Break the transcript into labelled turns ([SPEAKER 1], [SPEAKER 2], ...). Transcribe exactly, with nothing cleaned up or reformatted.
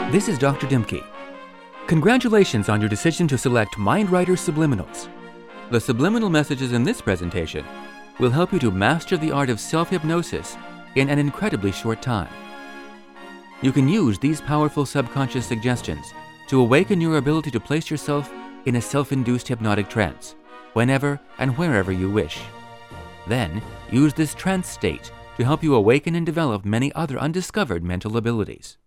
[SPEAKER 1] This is Doctor Dimke. Congratulations on your decision to select MindWriter Subliminals. The subliminal messages in this presentation will help you to master the art of self-hypnosis in an incredibly short time. You can use these powerful subconscious suggestions to awaken your ability to place yourself in a self-induced hypnotic trance, whenever and wherever you wish. Then, use this trance state to help you awaken and develop many other undiscovered mental abilities.